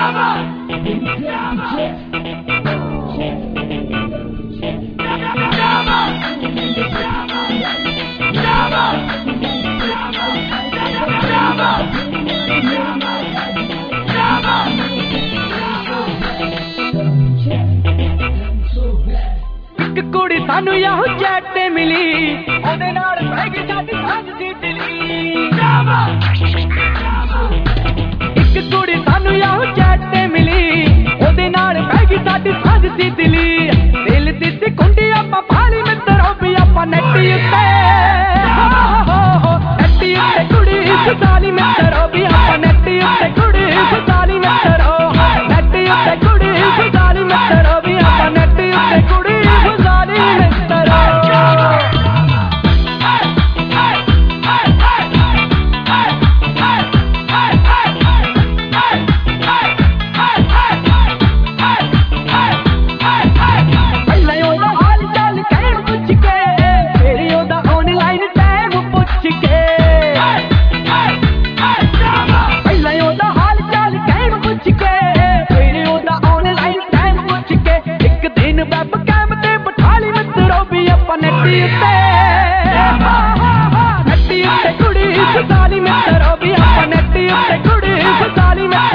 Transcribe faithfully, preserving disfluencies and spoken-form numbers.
कुड़ी सानू याहू जट मिली ओदे नाल पै गई साडी सांझ दी दिली। इक कुड़ी सानू याहू जट मिली ओदे नाल पै गई साडी सांझ दी दिली। दिल दी कुंडी आपां फाली मित्रो भी आपां नैटी उत्ते नैटी उत्ते कुड़ी फसाली मित्रो भी आपां नैटी उत्ते कुड़ी फसाली मित्रो नैटी उत्ते कुड़ी फसाली मित्रो भी आपां नैटी उत्ते कुड़ी नैटी उत्ते कुड़ी फसाली मित्रो भी आपां नैटी उत्ते कुड़ी फसाली मित्रो।